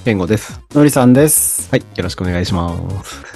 健吾です。 のりさんです。 はい、よろしくお願いします。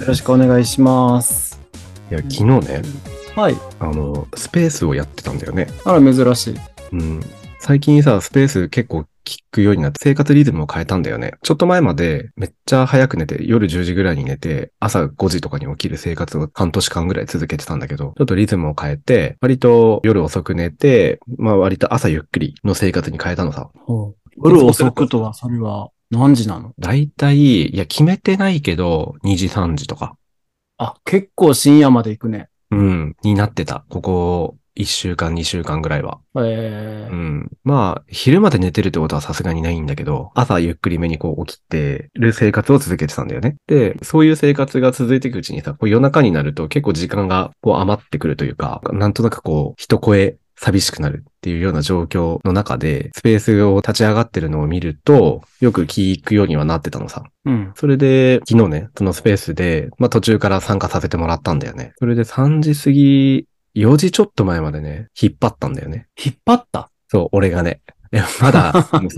よろしくお願いします。 いや、昨日ね、 はい。 スペースをやってたんだよね。 あら、珍しい。 うん。最近さ、スペース結構聞くようになって生活リズムを変えたんだよね。ちょっと前までめっちゃ早く寝て、夜10時ぐらいに寝て、朝5時とかに起きる生活を半年間ぐらい続けてたんだけど、ちょっとリズムを変えて、割と夜遅く寝て、割と朝ゆっくりの生活に変えたのさ。 夜遅くとは、それは何時なの？ だいたい、いや、決めてないけど、2時3時とか。 あ、結構深夜まで行くね。 うん、になってた。ここ1週間、2週間ぐらいは。 えー、 昼まで寝てるってことはさすがにないんだけど、朝ゆっくりめにこう起きてる生活を続けてたんだよね。で、そういう生活が続いていくうちにさ、こう夜中になると結構時間がこう余ってくるというか、なんとなくこう、一声寂しくなるっていうような状況の中で、スペースを立ち上がってるのを見ると、よく聞くようにはなってたのさ。 うん。 それで、昨日ね、そのスペースで、途中から参加させてもらったんだよね。それで3時過ぎ、4時ちょっと前までね、引っ張ったんだよね。 引っ張った？ そう、俺がね。まだ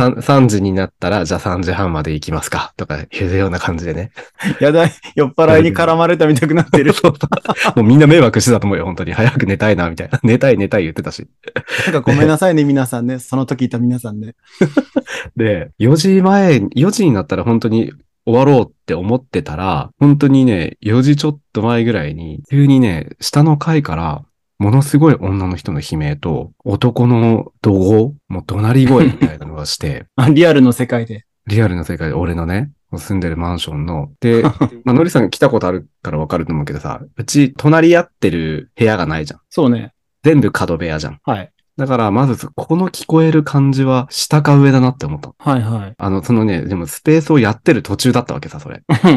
3時になったら、じゃあ3時半まで行きますかとかいうような感じでね。 やだい、酔っ払いに絡まれたみたくなってる。 そうもうみんな迷惑してたと思うよ、本当に。早く寝たいな、みたいな。寝たい言ってたし。 なんかごめんなさいね、皆さんね。その時いた皆さんね。 で、4時になったら本当に終わろうって思ってたら、本当にね、4時ちょっと前ぐらいに、急にね、下の階から、ものすごい女の人の悲鳴と、男の怒号もう怒鳴り声みたいなのがして、 あ、リアルの世界で。 リアルな世界で俺のね、住んでるマンションの、で、のりさん来たことあるからわかると思うけどさ、うち隣り合ってる部屋がないじゃん。 そうね。 全部角部屋じゃん。 はい。 だからまず、この聞こえる感じは下か上だなって思った。 はいはい。 でもスペースをやってる途中だったわけさ、それ。 うん。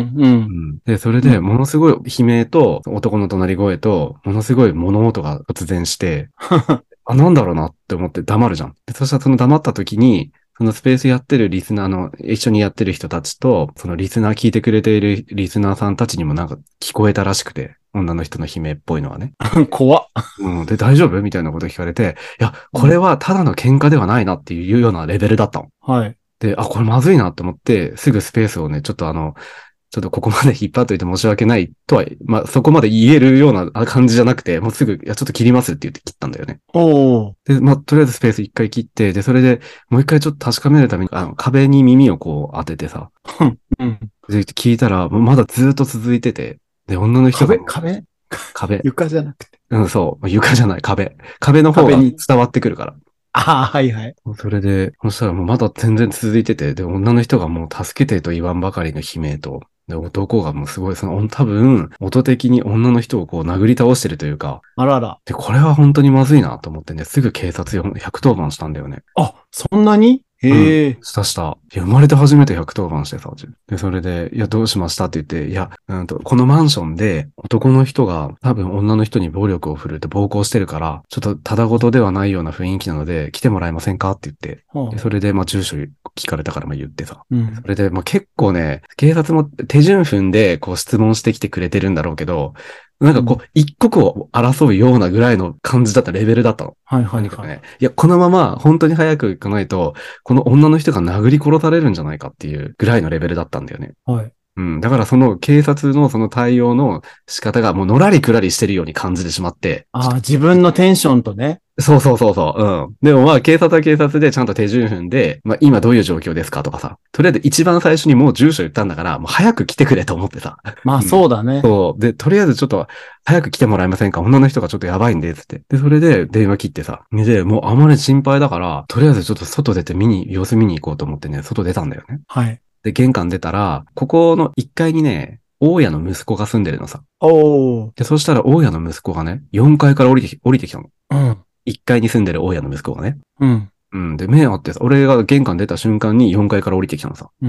で、それで、ものすごい悲鳴と、男の怒鳴り声と、ものすごい物音が突然して、なんだろうなって思って黙るじゃん。で、そしたらその黙った時に、そのスペースやってるリスナーの、一緒にやってる人たちと、そのリスナー聞いてくれているリスナーさんたちにもなんか聞こえたらしくて、女の人の悲鳴っぽいのはね。 怖っ。 で、大丈夫みたいなこと聞かれて、いや、これはただの喧嘩ではないなっていうようなレベルだったの。 はい。 で、これまずいなって思って、すぐスペースをね、ちょっとここまで引っ張っといて申し訳ないとは、そこまで言えるような感じじゃなくて、もうすぐ、いや、ちょっと切りますって言って切ったんだよね。 おー。 で、とりあえずスペース一回切って、で、それでもう一回ちょっと確かめるために、壁に耳をこう当ててさ、 うん。 で、聞いたら、もうまだずっと続いてて、で、女の人が、壁。 床じゃなくて。 うん、そう。床じゃない、壁。壁の方が壁に。 伝わってくるから。 ああ、はいはい。 それで、そしたらもうまだ全然続いてて、で、女の人がもう助けてと言わんばかりの悲鳴と、で、男がもうすごい、多分、音的に女の人をこう殴り倒してるというか、 あらら。 で、これは本当にまずいなと思ってね、すぐ警察110番したんだよね。 あ、そんなに？ うん。 へえ。 した。いや、生まれて初めて110番してさ、うちで、それで、いや、どうしましたって言って、いや、このマンションで男の人が多分女の人に暴力を振るって暴行してるから、ちょっとただごとではないような雰囲気なので、来てもらえませんかって言って、で、それで、住所聞かれたから言ってさ。 うん。 それで、結構ね、警察も手順踏んで、こう質問してきてくれてるんだろうけど、なんかこう、一刻を争うようなぐらいの感じだったレベルだったの。 はいはいはい。 とにかくね。いや、このまま本当に早く行かないと、この女の人が殴り殺されるんじゃないかっていうぐらいのレベルだったんだよね。 はい。 だからその警察のその対応の仕方がもうのらりくらりしてるように感じてしまって。 ああ、自分のテンションとね。 そうそうそうそう。でも警察は警察でちゃんと手順踏んで、今どういう状況ですかとかさ。とりあえず一番最初にもう住所言ったんだから、もう早く来てくれと思ってさ。 まあそうだね。 そう。で、とりあえずちょっと早く来てもらえませんか？女の人がちょっとやばいんで、つって。で、それで電話切ってさ。で、もうあまり心配だから、とりあえずちょっと外出て様子見に行こうと思ってね、外出たんだよね。 はい。 で、玄関出たら、ここの1階にね、大家の息子が住んでるのさ。 おー。 で、そしたら大家の息子がね、4階から降りてきたの。 うん。 1階に住んでる大家の息子がね。 うん。 で、目あってさ、俺が玄関出た瞬間に4階から降りてきたのさ。 うん。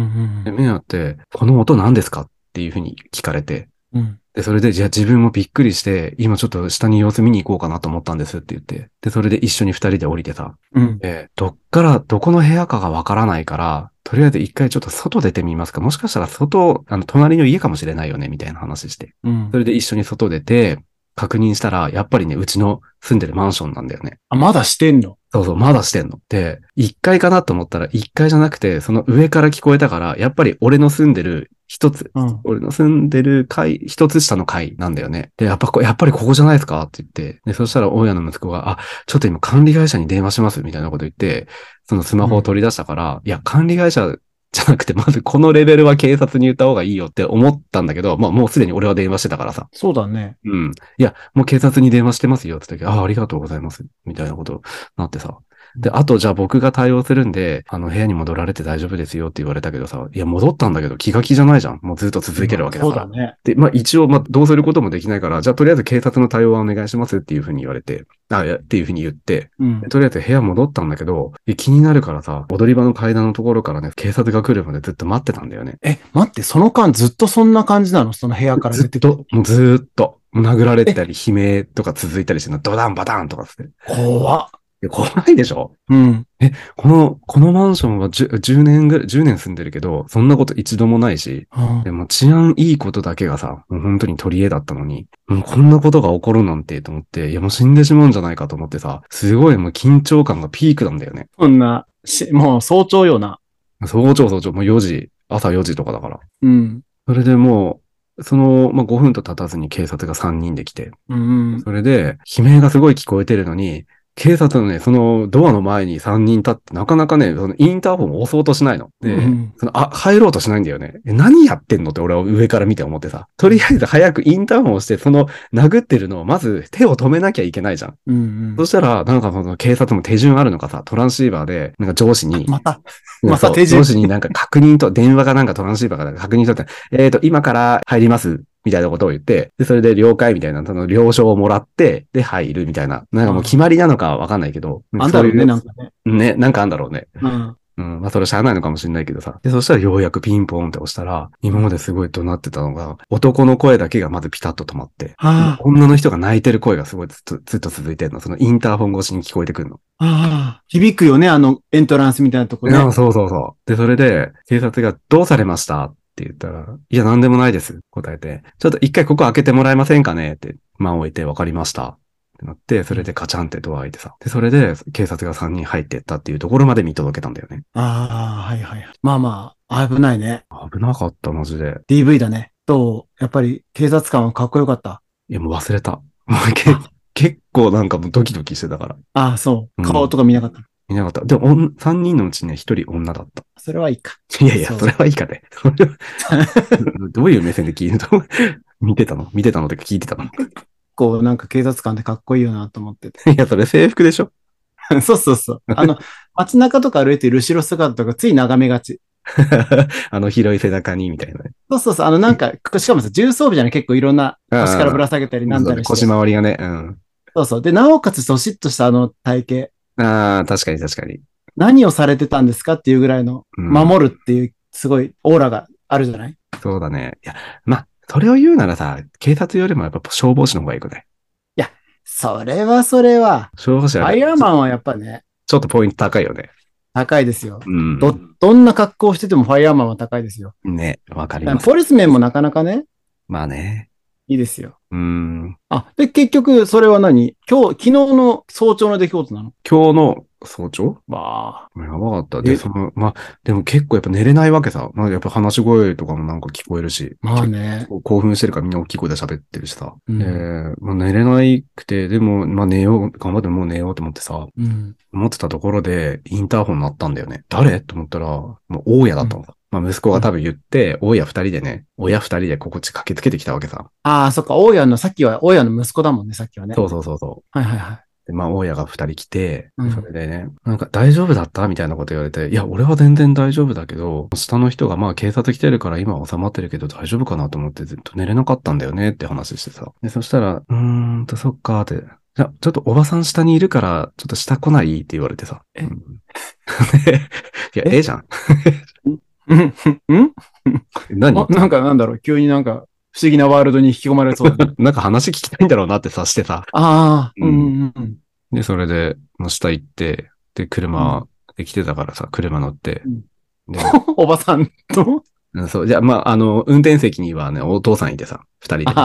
で、目あって、この音何ですかっていうふうに聞かれて。 うん。 で、それで、じゃあ自分もびっくりして、今ちょっと下に様子見に行こうかなと思ったんですって言って。で、それで一緒に2人で降りてさ。 うん。 どこの部屋かがわからないから、とりあえず一回ちょっと外出てみますか。もしかしたら隣の家かもしれないよね、みたいな話して。 うん。 それで一緒に外出て、確認したら、やっぱりね、うちの住んでるマンションなんだよね。 あ、まだしてんの？ そうそう、まだしてんの。で、1階かなと思ったら1階じゃなくて、その上から聞こえたから、やっぱりうん。 俺の住んでる階、一つ下の階なんだよね。で、やっぱりここじゃないですかって言って、で、そしたら大家の息子が、ちょっと今管理会社に電話しますみたいなこと言って、そのスマホをうん。 取り出したから、いや、管理会社じゃなくて、まずこのレベルは警察に言った方がいいよって思ったんだけど、まあもうすでに俺は電話してたからさ。 そうだね。 うん。いや、もう警察に電話してますよって言ったけど、ありがとうございます。みたいなことになってさ。で、あと、じゃあ僕が対応するんで、部屋に戻られて大丈夫ですよって言われたけどさ、いや、戻ったんだけど気が気じゃないじゃん。もうずっと続いてるまあ、 わけだから。 そうだね。 で、まあ一応、まあどうすることもできないから、じゃあとりあえず警察の対応はお願いしますっていうふうに言われて、いやっていうふうに言って、 うん。 とりあえず部屋戻ったんだけど、気になるからさ、踊り場の階段のところからね、警察が来るまでずっと待ってたんだよね。 待って、その間ずっとそんな感じなの？その部屋から出てくる。 もうずーっと、もう殴られえ、 たり、悲鳴とか続いたりしてるの、ドダンバタンとかっつって。 怖っ。 いや怖いでしょ？ うん。 このマンションは10年10年住んでるけど、そんなこと一度もないし、 うん。 でも治安いいことだけがさ、もう本当に取り柄だったのに、もうこんなことが起こるなんてと思って、いやもう死んでしまうんじゃないかと思ってさ、すごいもう緊張感がピークなんだよね。 そんな、もう早朝よな。 早朝、もう朝4時とかだから。 うん。 それでもう、まあ、5分と経たずに警察が3人で来て、 うん。 それで、悲鳴がすごい聞こえてるのに、警察のね、そのドアの前に3人立って、なかなかね、そのインターホンを押そうとしないの。で、 うん。 入ろうとしないんだよね。何やってんのって俺は上から見て思ってさ。とりあえず早くインターホンをして、殴ってるのをまず手を止めなきゃいけないじゃん。 うん。 そしたら、なんかその警察も手順あるのかさ、トランシーバーで、なんか上司に、 また、 うんそう、 また手順。 上司になんか電話がなんかトランシーバーかなんか確認取って、今から入ります、みたいなことを言って、で、それで了解みたいな、その了承をもらって、で、入るみたいな。なんかもう決まりなのかわかんないけど、 あんだろうね、 そういう、 なんかね。 ね、なんかあんだろうね。 うん。 うん、まあそれしゃあないのかもしれないけどさ。で、そしたらようやくピンポーンって押したら、今まですごい怒鳴ってたのが、男の声だけがまずピタッと止まって、 あ女の人が泣いてる声がすごいずっと続いてるの。そのインターホン越しに聞こえてくるの。 あ、ああ、響くよね、あの、エントランスみたいなとこね。 そうそうそう。で、それで、警察がどうされましたって言ったら、いや、なんでもないです。答えて、ちょっと一回ここ開けてもらえませんかねって、間を置いて分かりました。ってなって、それでカチャンってドア開いてさ。で、それで警察が3人入ってったっていうところまで見届けたんだよね。 ああ、はいはいはい。まあまあ、危ないね。 危なかった、マジで。 DV だね。やっぱり警察官はかっこよかった。 いや、もう忘れた。もうあ、 結構なんかもうドキドキしてたから。 ああ、そう。 うん。 顔とか見なかった。 いなかった。でも、3人のうちね、1人女だった。 それはいいか。 いやいや、 そう。 それはいいかね。それはどういう目線で聞いたの？見てたのって聞いてたの？ こう、なんか警察官ってかっこいいよなと思ってて。 いや、それ制服でしょ？ そうそうそう。街中とか歩いてる後ろ姿とかつい眺めがち。 広い背中に、みたいなね。 そうそうそう。なんか、しかもさ、重装備じゃない？結構いろんな腰からぶら下げたりなんそうね、腰だりして。 回りがね、うん。 そうそう。で、なおかつどしっとしたあの体型。 ああ、確かに確かに。 何をされてたんですかっていうぐらいの、 うん。 守るっていう、すごいオーラがあるじゃない？ そうだね。いや、まあ、それを言うならさ、警察よりもやっぱ消防士の方がいいくない？ いや、それは、 消防士はね、 ファイヤーマンはやっぱね、 ちょっとポイント高いよね。 高いですよ。 うん。 どんな格好をしててもファイヤーマンは高いですよ。 ね、わかります。 ポリスメンもなかなかね、 まあね。 いいですよ。 うん。 で、結局、それは昨日の早朝の出来事なの？ 今日の早朝わあ。 やばかった。で、まあ、でも結構やっぱ寝れないわけさ。まあ、やっぱ話し声とかもなんか聞こえるし、 まあね。 興奮してるからみんな大きい声で喋ってるしさ。 うん。 まあ寝れないくて、でも、まあ頑張ってもう寝ようと思ってさ、 うん。 思ってたところで、インターホン鳴ったんだよね。誰と思ったら、もう大家だうん。 ったのさ。まあ息子うん。 が多分言って、親二人でこっち駆けつけてきたわけさ。 ああ、そっか、さっきは大家の息子だもんね、さっきはね。 そうそうそうそう。 はいはいはい。 で、まあ、大家が二人来て、でそうん。 れでね、なんか大丈夫だったみたいなこと言われて、いや、俺は全然大丈夫だけど、下の人がまあ警察来てるから今は収まってるけど大丈夫かなと思ってずっと寝れなかったんだよねって話してさ。で、そしたら、そっかーって、じゃあ、ちょっとおばさん下にいるから、ちょっと下来ないって言われてさ。 え、 いや、 え、 じゃん。 ん何なんかなんだろう、急になんか不思議なワールドに引き込まれそうだね。 なんか話聞きたいんだろうなってさしてさ。 ああ、 うん。 うん。 で、それで、下行って、で、 うん。 車で来てたからさ、車乗って、 うん。 で、 おばさんと、 そう、じゃあ、まあ、運転席にはね、お父さんいてさ、二人でね。 ああ、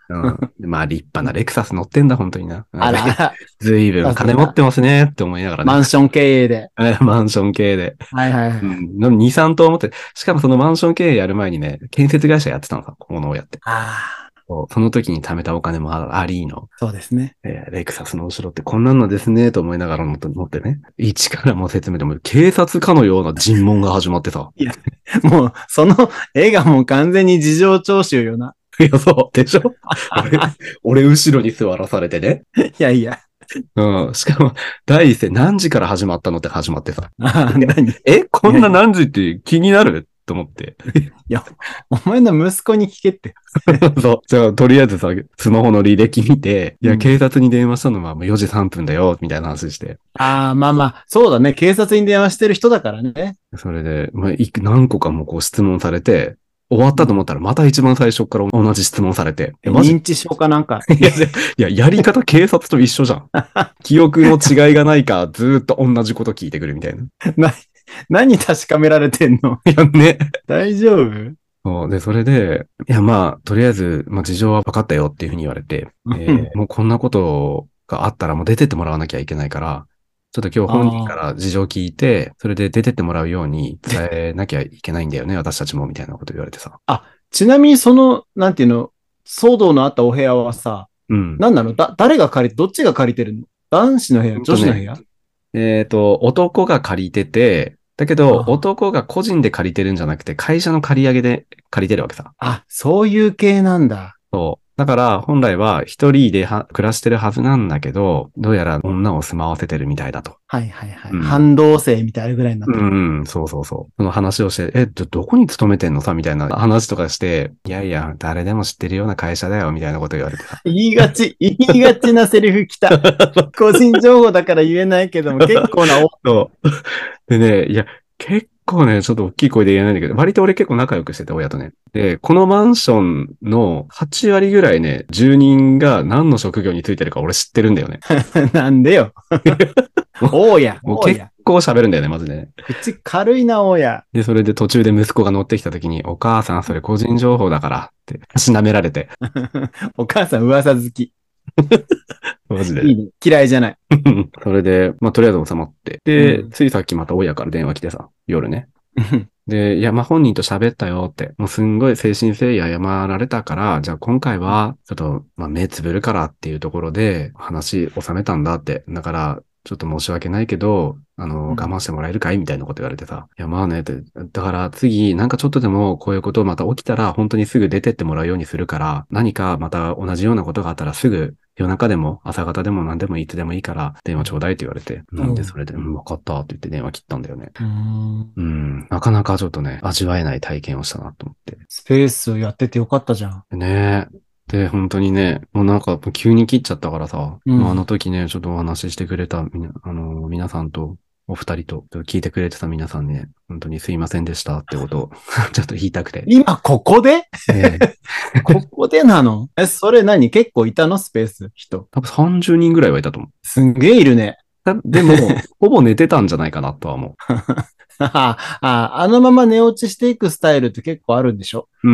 うん。まあ、立派なレクサス乗ってんだ、本当にな。 あらあら、 ずいぶん金持ってますねって思いながらね。 マンション経営で。 マンション系で。 はいはいはい。 うん。2、3棟持って、しかもそのマンション経営やる前にね、建設会社やってたのさ、この親って。 ああ、 その時に貯めたお金もありの。 そうですね。 レクサスの後ろってこんなんのですね、と思いながら乗ってね。一からもう説明でも、警察かのような尋問が始まってさ。 いや、もう、その絵がもう完全に事情聴取よな。 いや、そう。でしょ俺後ろに座らされてね。 いやいや。 うん。しかも、第一声何時から始まったのって始まってさ。 ああ、何こんな何時って気になると思って。 いや、お前の息子に聞けって。 そう。じゃあ、とりあえずさ、スマホの履歴見て、いや、 うん警察に電話したのはもう4時3分だよ、みたいな話して。 ああ、まあまあ、そうだね。警察に電話してる人だからね。 それで、何個かもこう質問されて、終わったと思ったらまた一番最初から同じ質問されて。マジ認知症かなんか。 いや、やり方警察と一緒じゃん。記憶の違いがないか、ずーっと同じこと聞いてくるみたいな。 な、何確かめられてんの？ いやね。 大丈夫？ そうで、それで、いや、まあ、とりあえず、まあ、事情は分かったよっていうふうに言われて、もうこんなことがあったらもう出てってもらわなきゃいけないから、ちょっと今日本人から事情聞いて、それで出てってもらうように伝えなきゃいけないんだよね、私たちも、みたいなこと言われてさ。 ちなみにその、なんていうの、騒動のあったお部屋はさ、 うん。 何なの？誰がどっちが借りてるの？男子の部屋、女子の部屋？ 男が借りてて、だけど、 あ男が個人で借りてるんじゃなくて、会社の借り上げで借りてるわけさ。 あ、そういう系なんだ。 そう。だから、本来は一人で暮らしてるはずなんだけど、どうやら女を住まわせてるみたいだと。 はいはいはい。 うん半同棲みたいなぐらいになってる。 うん、そうそうそう。その話をして、どこに勤めてんのさみたいな話とかして、いやいや、誰でも知ってるような会社だよ、みたいなこと言われてさ。 言いがちなセリフ来た。個人情報だから言えないけども、結構なそう。でね、いや、結構ね、ちょっと大きい声で言えないんだけど、割と俺結構仲良くしてて、親とね。で、このマンションの8割ぐらいね、住人が何の職業についてるか俺知ってるんだよね。 なんでよ。大家。 もう結構喋るんだよね、まずね。 口軽いな、大家。 で、それで途中で息子が乗ってきた時に、お母さんそれ個人情報だからって、たしなめられて。 お母さん噂好き。 マジで。 いいね。嫌いじゃない。 それで、まあ、とりあえず収まって。で、 うんついさっきまた親から電話来てさ、夜ね。で、いや、まあ、本人と喋ったよって、もうすんごい誠心誠意謝られたから、じゃあ今回は、ちょっと、まあ、目つぶるからっていうところで、話収めたんだって。だから、ちょっと申し訳ないけど、我慢してもらえるかいみたいなこと言われてさ。いや、まあねって。だから次、なんかちょっとでもこういうことまた起きたら、本当にすぐ出てってもらうようにするから、何かまた同じようなことがあったらすぐ、夜中でも朝方でも何でもいつでもいいから電話ちょうだいって言われて。なんでそれで、わかったって言って電話切ったんだよね。なかなかちょっとね、味わえない体験をしたなと思って。 スペースやっててよかったじゃん。 ねえ。で、本当にね、もうなんか急に切っちゃったからさ、もうあの時ね、ちょっとお話ししてくれた皆さんと、お二人と、聞いてくれてた皆さんね、本当にすいませんでしたってことをちょっと言いたくて。 今ここでええここでなの？それ何？結構いたの？スペース人。 多分30人ぐらいはいたと思う。 すんげえいるね。 でも、ほぼ寝てたんじゃないかなとは思う。 あのまま寝落ちしていくスタイルって結構あるんでしょ？ うん。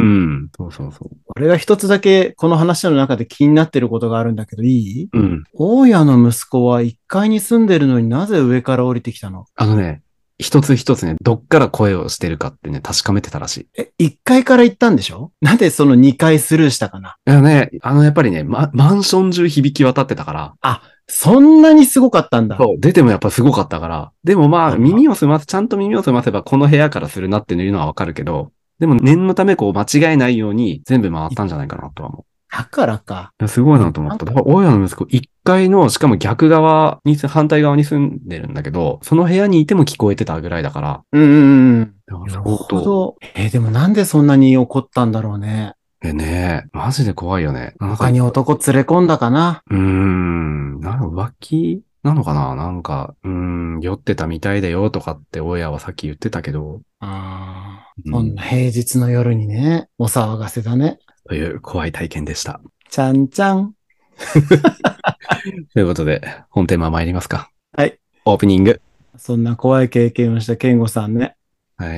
そうそうそう。 俺が一つだけこの話の中で気になってることがあるんだけどいい？ うん。 大家の息子は1階に住んでるのになぜ上から降りてきたの？ 一つ一つね、どっから声をしてるかってね、確かめてたらしい。 1階から行ったんでしょ？なんでその2階スルーしたかな？ いやね、やっぱりね、マンション中響き渡ってたから、 そんなにすごかったんだ。 そう、出てもやっぱすごかったから、でもまあ、ちゃんと耳を澄ませばこの部屋からするなっていうのはわかるけど、でも念のためこう間違えないように全部回ったんじゃないかなとは思う。 だからか。 いやすごいなと思った。だから、大家の息子、1階の、しかも反対側に住んでるんだけど、その部屋にいても聞こえてたぐらいだから。 なる相ほ当。 ど。でもなんでそんなに怒ったんだろうね。 マジで怖いよね。 他に男連れ込んだかな。 浮気なのかな酔ってたみたいだよとかって親はさっき言ってたけど。 そんな平日の夜にね、お騒がせだね。 という怖い体験でした。 ちゃんちゃん。 ということで、本テーマ参りますか。 はい。 オープニング。 そんな怖い経験をした健吾さんね。 はい。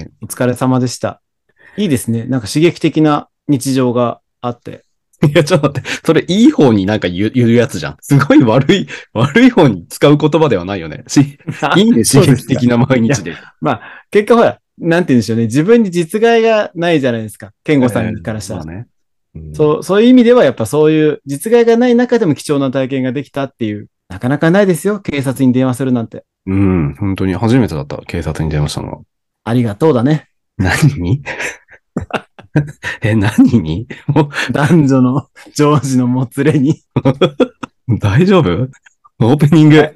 お疲れ様でした。いいですね。なんか刺激的な日常があって。 いや、ちょっと待って。それいい方になんか言うやつじゃん。すごい悪い方に使う言葉ではないよね。いいね、刺激的な毎日で。 まあ、結果ほら、なんて言うんでしょうね。自分に実害がないじゃないですか。健吾さんからしたら。 まあね。 そういう意味では、やっぱそういう実害がない中でも貴重な体験ができたっていう、なかなかないですよ。警察に電話するなんて。 うん、本当に初めてだった。警察に電話したのは。 ありがとうだね。 何に何にも男女の上司のもつれに。 う、大丈夫オープニング。 はい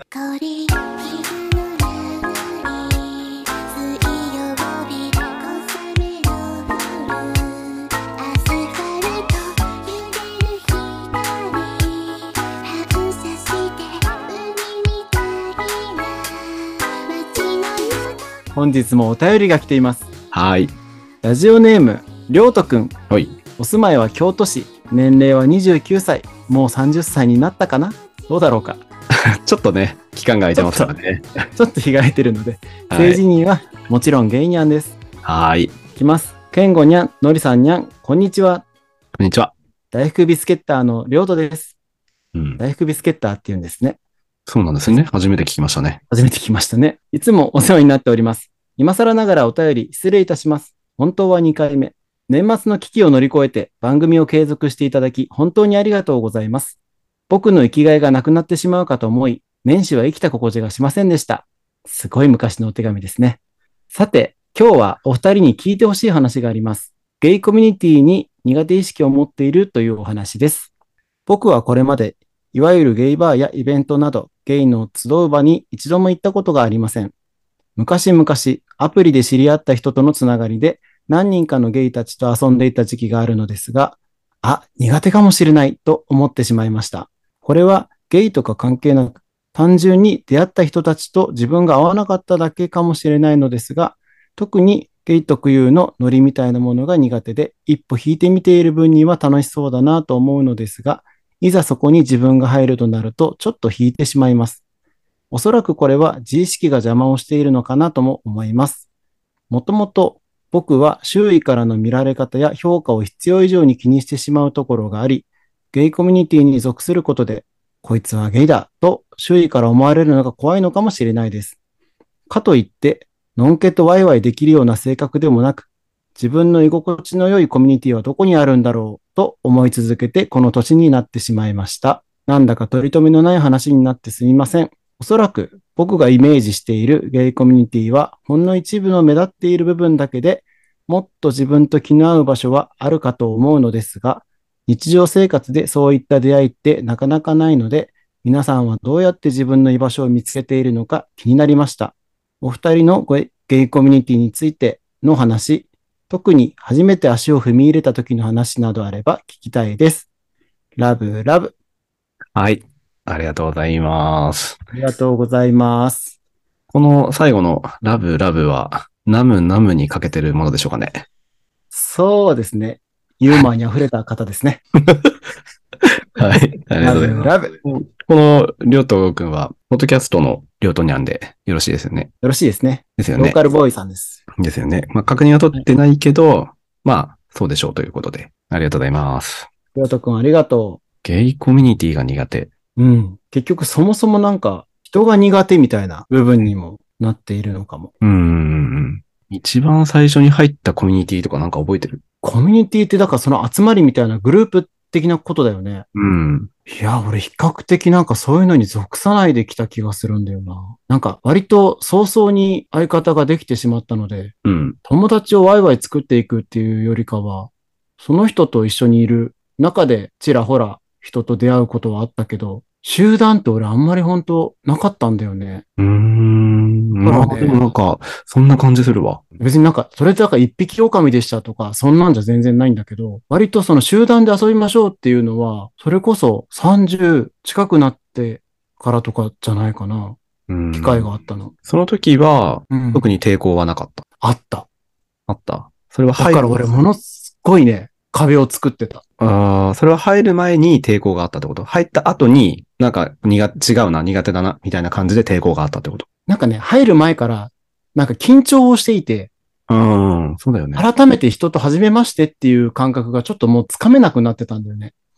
本日もお便りが来ています。 はい。 ラジオネーム、りょうとくん。 はい。 お住まいは京都市。年齢は29歳。もう30歳になったかな？どうだろうか。 ちょっとね、期間が空いてますからね。 ちょっと日が空いてるので。 はい政治人はもちろんゲイニャンです。 はい。 いきます。ケンゴニャン、ノリさんニャン、こんにちは。 こんにちは。 大福ビスケッターのりょうとです。 うん。 大福ビスケッターって言うんですね。 そうなんですね。初めて聞きましたね。 初めて聞きましたね。いつもお世話になっております。今更ながらお便り失礼いたします。本当は2回目。年末の危機を乗り越えて番組を継続していただき、本当にありがとうございます。僕の生きがいがなくなってしまうかと思い、年始は生きた心地がしませんでした。すごい昔のお手紙ですね。さて、今日はお二人に聞いてほしい話があります。ゲイコミュニティに苦手意識を持っているというお話です。僕はこれまで、いわゆるゲイバーやイベントなど、ゲイの集う場に一度も行ったことがありません。昔々、アプリで知り合った人とのつながりで、何人かのゲイたちと遊んでいた時期があるのですが、苦手かもしれないと思ってしまいました。これはゲイとか関係なく、単純に出会った人たちと自分が合わなかっただけかもしれないのですが、特にゲイ特有のノリみたいなものが苦手で、一歩引いてみている分には楽しそうだなと思うのですが、いざそこに自分が入るとなると、ちょっと引いてしまいます。おそらくこれは自意識が邪魔をしているのかなとも思います。もともと僕は周囲からの見られ方や評価を必要以上に気にしてしまうところがあり、ゲイコミュニティに属することで、こいつはゲイだと周囲から思われるのが怖いのかもしれないです。かといって、のんけとワイワイできるような性格でもなく、自分の居心地の良いコミュニティはどこにあるんだろうと思い続けてこの年になってしまいました。なんだか取り留めのない話になってすみません。おそらく僕がイメージしているゲイコミュニティはほんの一部の目立っている部分だけでもっと自分と気の合う場所はあるかと思うのですが、日常生活でそういった出会いってなかなかないので、皆さんはどうやって自分の居場所を見つけているのか気になりました。お二人のゲイコミュニティについての話、特に初めて足を踏み入れた時の話などあれば聞きたいです。ラブラブ。 はい。ありがとうございます。 ありがとうございます。 この最後のラブラブは、ナムナムにかけてるものでしょうかね。 そうですね。ユーモアに溢れた方ですね。 はい。ありがとうございます。 ラブ。 このりょうとくんは、ポッドキャストのりょうとにゃんでよろしいですよね。 よろしいですね。 ですよね。 ローカルボーイさんです。 ですよね。まあ、確認は取ってないけど、まあ、そうでしょうということで。ありがとうございます。 りょうとくんありがとゲイコミュニティが苦手。 う。結局そもそもなんか、人が苦手みたいな部分にもなっているのかも。 一番最初に入ったコミュニティとかなんか覚えてる？ コミュニティってだからその集まりみたいなグループ的なことだよね。いや、俺比較的なんかそういうのに属さないできた気がするんだよな。なんか割と早々に相方ができてしまったので、友達をワイワイ作っていくっていうよりかは、その人と一緒にいる中でちらほら人と出会うことはあったけど、集団って俺あんまり本当なかったんだよね。 まあ、でもなんか、そんな感じするわ。 別になんか、それってなんか一匹狼でしたとか、そんなんじゃ全然ないんだけど、割とその集団で遊びましょうっていうのは、それこそ30近くなってからとかじゃないかな。機会があったの。 その時は、特に抵抗はなかった。 あった。 あった。それはだから俺ものすごいね、壁を作ってた。 それは入る前に抵抗があったってこと？入った後に、なんか違うな、苦手だな、みたいな感じで抵抗があったってこと？ なんかね、入る前から、なんか緊張をしていて、 そうだよね。 改めて人と初めましてっていう感覚がちょっともうつかめなくなってたんだよね。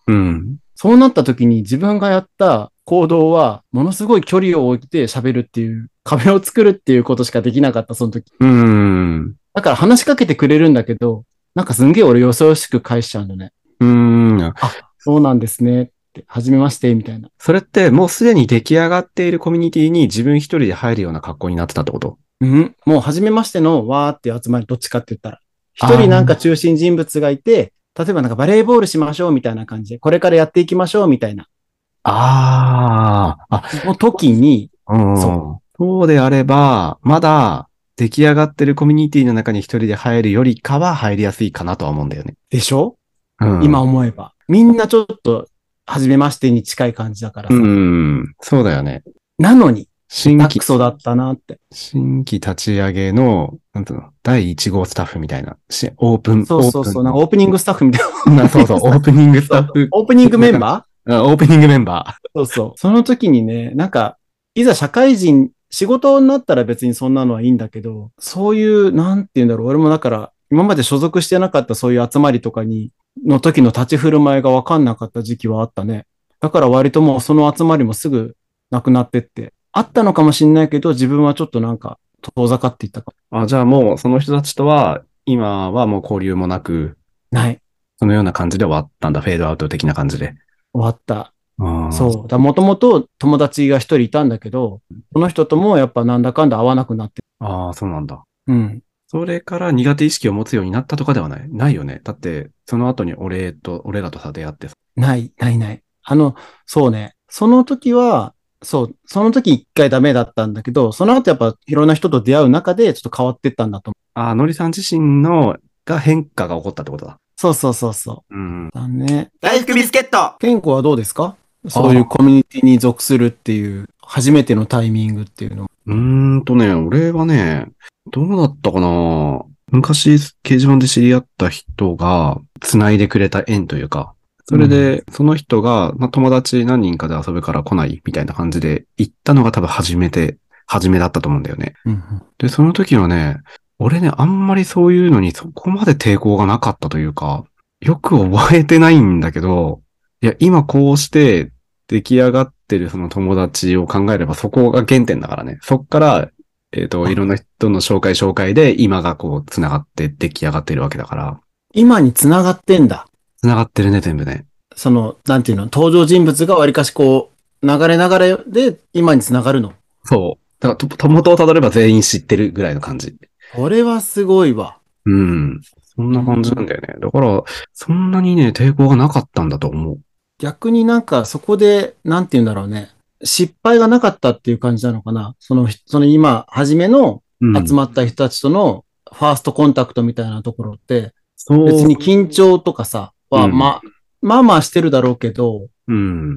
うん。 そうなった時に自分がやった行動は、ものすごい距離を置いて喋るっていう、壁を作るっていうことしかできなかった、その時。 うん。 だから話しかけてくれるんだけど、なんかすんげえ俺よそよしく返しちゃうのね。 うん。 あ、そうなんですねって、はじめまして、みたいな。 それってもうすでに出来上がっているコミュニティに自分一人で入るような格好になってたってこと？ うん、もうはじめましてのわーっていう集まり、どっちかって言ったら。一あ人なんか中心人物がいて、例えばなんかバレーボールしましょうみたいな感じで、これからやっていきましょうみたいな、 ああ、 の時に、 うん。そうであれば、まだ出来上がってるコミュニティの中に一人で入るよりかは入りやすいかなとは思うんだよね。 でしょ？ うん。 今思えば。みんなちょっと、はじめましてに近い感じだからうさ。 ん。そうだよね。 なのに、 新規、 下手くそだったなって。 新規立ち上げの、なんていうの、第1号スタッフみたいな、オープン、 そうそうそう、なんかオープニングスタッフみたいな。 そうそう、オープニングスそうタッフ。 オープニングメンバオープニングメンバーそうそう。その時にね、なんか、いざ社会人、仕事になったら別にそんなのはいいんだけど、そういう、なんて言うんだろう。俺もだから、今まで所属してなかったそういう集まりとかに、の時の立ち振る舞いがわかんなかった時期はあったね。だから割ともうその集まりもすぐなくなってって、あったのかもしんないけど、自分はちょっとなんか遠ざかっていったかも。 ー。あ、じゃあもうその人たちとは、今はもう交流もなく、 ない。 そのような感じで終わったんだ。フェードアウト的な感じで。 終わった。 あそう。もともと友達が一人いたんだけど、その人ともやっぱなんだかんだ会わなくなって。 あ、そうなんだ。 うん。 それから苦手意識を持つようになったとかではない？ないよね。だって、その後に俺らとさ、出会ってさ。 ない、ない、ない。そうね。その時は、そう、その時一回ダメだったんだけど、その後やっぱいろんな人と出会う中でちょっと変わってったんだと思う。 あ、のりさん自身のが変化が起こったってことだ。 そうそうそうそうん。 う。だね。 大福ビスケット。 健康はどうですか？そういうああ、 コミュニティに属するっていう、初めてのタイミングっていうの。 俺はね、どうだったかな。昔、掲示板で知り合った人が、繋いでくれた縁というか、それで、その人が、友達何人かで遊ぶから来ないみたいな感じで行ったのが多分初めだったと思うんだよね。 うんうんで、その時はね、俺ね、あんまりそういうのにそこまで抵抗がなかったというか、よく覚えてないんだけど、いや、今こうして出来上がってるその友達を考えればそこが原点だからね。そっから、いろんな人の紹介で今がこう繋がって出来上がってるわけだから、 今に繋がってんだ。 繋がってるね、全部ね。 なんていうの、登場人物がわりかしこう、流れで今に繋がるの。 そう。だから元をたどれば全員知ってるぐらいの感じ。 これはすごいわ。 うん。そんな感じなんだよね。だから、そんなにね、抵抗がなかったんだと思う。 逆になんかそこで、なんて言うんだろうね。失敗がなかったっていう感じなのかな。その今、初めのうん。 集まった人たちとのファーストコンタクトみたいなところって、別そう、 に緊張とかさ、は、 うん。 まあまあしてるだろうけど、 うん。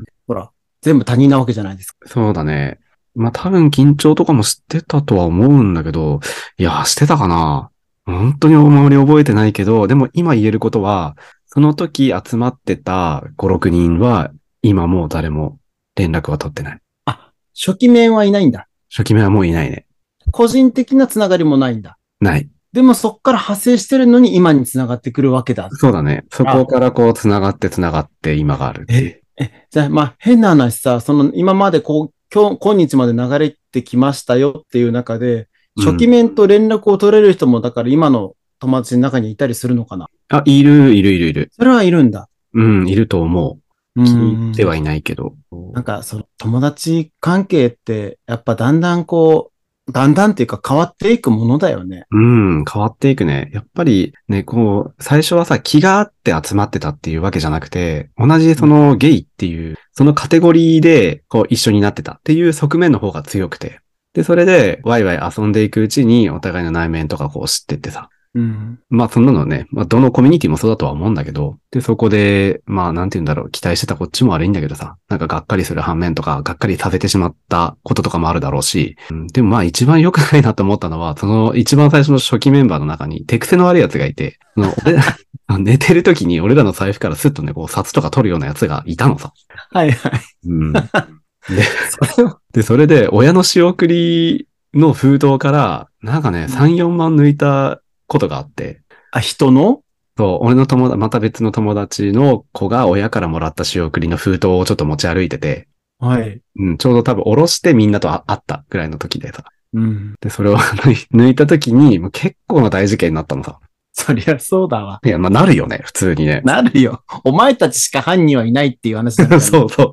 ほら、全部他人なわけじゃないですか。 そうだね。まあ多分緊張とかもしてたとは思うんだけど、いや、してたかな。本当にあまり覚えてないけど、でも今言えることは、その時集まってた5、6人は、今もう誰も連絡は取ってない。 あ、初期面はいないんだ。 初期目はもういないね。 個人的なつながりもないんだ。 ない。 でもそっから派生してるのに今につながってくるわけだ。 そうだね。そこからこう繋がって今があるっていう。 じゃあ、まあ、変な話さ、今までこう、今日まで流れてきましたよっていう中で、初期うん。 面と連絡を取れる人も、だから今の友達の中にいたりするのかな。 あ、いる。 それはいるんだ。 うん、いると思う。 う聞いてん。 はいないけど。 なんか、友達関係って、やっぱだんだんっていうか変わっていくものだよね。 うん、変わっていくね。やっぱりね、こう、最初はさ、気があって集まってたっていうわけじゃなくて、同じそのゲイっていう、そのカテゴリーで、こう、一緒になってたっていう側面の方が強くて。で、それで、ワイワイ遊んでいくうちに、お互いの内面とかこう知ってってさ。 うん。 まあ、そんなのね、まあ、どのコミュニティもそうだとは思うんだけど、で、そこで、まあ、なんて言うんだろう、期待してたこっちも悪いんだけどさ、なんかがっかりする反面とか、がっかりさせてしまったこととかもあるだろうし、でもまあ、一番良くないなと思ったのは、その一番最初の初期メンバーの中に手癖の悪い奴がいて、寝てる時に俺らの財布からスッとね、こう、札とか取るような奴がいたのさ。 はいはい。 うん。で、 それを、 それで、親の仕送りの封筒から、なんかね、3、4万抜いたことがあって、 人のそう、俺の友達、また別の友達の子が親からもらった仕送りの封筒をちょっと持ち歩いてて、 はい。 うん、ちょうど多分下ろしてみんなと会ったぐらいの時でさ。 うん。 で、それを抜いた時に、もう結構な大事件になったのさ。 そりゃそうだわ。 いや、まあなるよね、普通にね。 なるよ。お前たちしか犯人はいないっていう話だからね。 そうそう。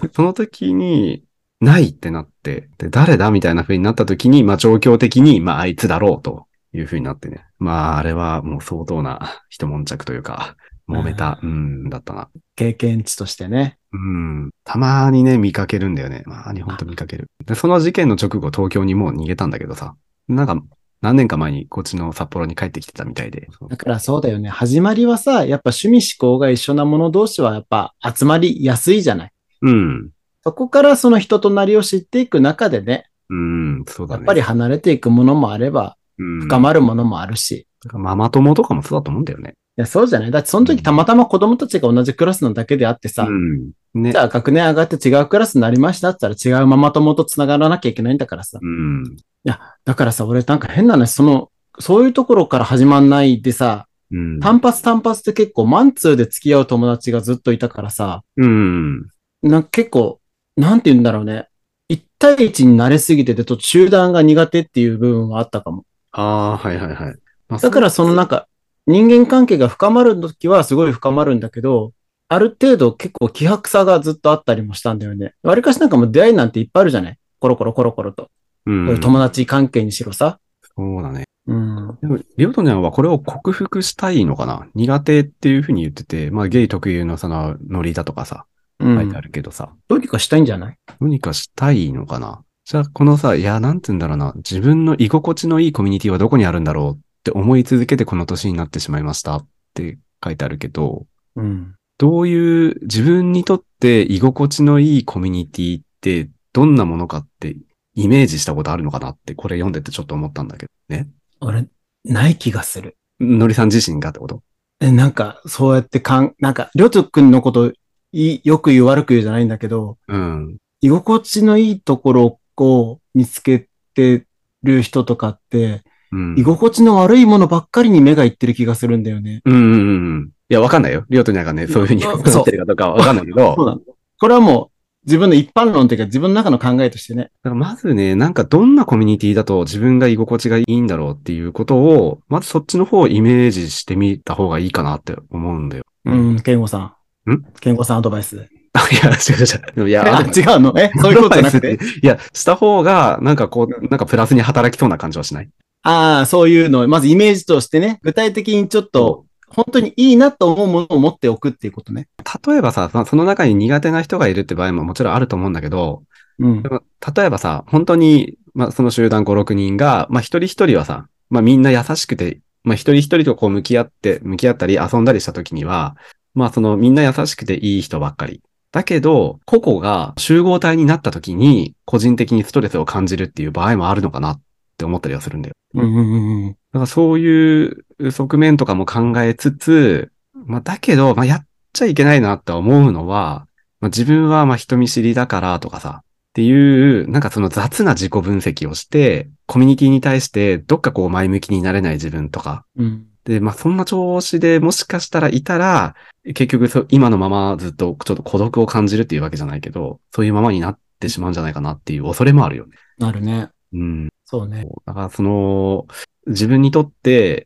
その時に、ないってなって、で、誰だみたいな風になった時に、まあ状況的に、まああいつだろうという風になってね。まああれはもう相当な一悶着というか、揉めた、だったな。 経験値としてね。 たまにね、見かけるんだよね。まあに本当見かける。で、その事件の直後、東京にもう逃げたんだけどさ。なんか、何年か前にこっちの札幌に帰ってきてたみたいで。 だからそうだよね。始まりはさ、やっぱ趣味思考が一緒な者同士はやっぱ集まりやすいじゃない。 うん。 そこからその人となりを知っていく中でね、 そうだね。 やっぱり離れていくものもあれば、深まるものもあるし。 ママ友とかもそうだと思うんだよね。 いや、そうじゃない。だってその時たまたま子供たちが同じクラスなだけであってさ、 ね。 じゃあ学年上がって違うクラスになりましたって言ったら違うママ友と繋がらなきゃいけないんだからさ。いや、だからさ、俺なんか変な話、そういうところから始まんないでさ、単発って結構マンツーで付き合う友達がずっといたからさ、なんか結構、なんて言うんだろうね。一対一に慣れすぎてて、集団が苦手っていう部分はあったかも。 ああ、はいはいはい。 だからなんか、人間関係が深まるときはすごい深まるんだけど、ある程度結構希薄さがずっとあったりもしたんだよね。わりかしなんかもう出会いなんていっぱいあるじゃない、コロコロコロコロと。こういう友達関係にしろさ。 そうだね。 でもリオトニャンはこれを克服したいのかな、苦手っていうふうに言ってて、まあゲイ特有のそのノリだとかさ、書いてあるけどさ。 どうにかしたいんじゃない？ どうにかしたいのかな。じゃあこのさ、いや、なんて言うんだろうな、自分の居心地のいいコミュニティはどこにあるんだろうって思い続けてこの年になってしまいましたって書いてあるけど、どういう自分にとって居心地のいいコミュニティってどんなものかってイメージしたことあるのかなってこれ読んでてちょっと思ったんだけどね。 俺、ない気がする。 のりさん自身がってこと？ なんか、そうやってなんか、りょうとくんのことよく言う悪く言うじゃないんだけど、居心地のいいところを見つけてる人とかって、居心地の悪いものばっかりに目がいってる気がするんだよね。 いや、わかんないよ。リオトニャがね、そういうふうに思ってるかどうかわかんないけど。 そうなの。これはもう、自分の一般論っていうか自分の中の考えとしてね。 だからまずね、なんかどんなコミュニティだと自分が居心地がいいんだろうっていうことを、まずそっちの方をイメージしてみた方がいいかなって思うんだよ。 健吾さん。健吾さんアドバイス。 いや、違う。いや、 違うの？そういうことじゃなくて。 いや、した方が、なんかこう、なんかプラスに働きそうな感じはしない？ ああ、そういうのを、まずイメージとしてね、具体的にちょっと、本当にいいなと思うものを持っておくっていうことね。 例えばさ、その中に苦手な人がいるって場合ももちろんあると思うんだけど、でも例えばさ、本当に、まあ、その集団5、6人が、まあ、一人一人はさ、まあ、みんな優しくて、まあ、一人一人とこう向き合ったり遊んだりした時には、まあ、そのみんな優しくていい人ばっかり。だけど、個々が集合体になった時に、個人的にストレスを感じるっていう場合もあるのかなって思ったりはするんだよ。だからそういう側面とかも考えつつ、まあ、だけど、まあ、やっちゃいけないなって思うのは、まあ、自分はまあ人見知りだからとかさ、っていう、なんかその雑な自己分析をして、コミュニティに対してどっかこう前向きになれない自分とか。で、まあそんな調子でもしかしたらいたら、結局今のままずっとちょっと孤独を感じるっていうわけじゃないけど、そういうままになってしまうんじゃないかなっていう恐れもあるよね。 なるね。そうね。 だから自分にとって、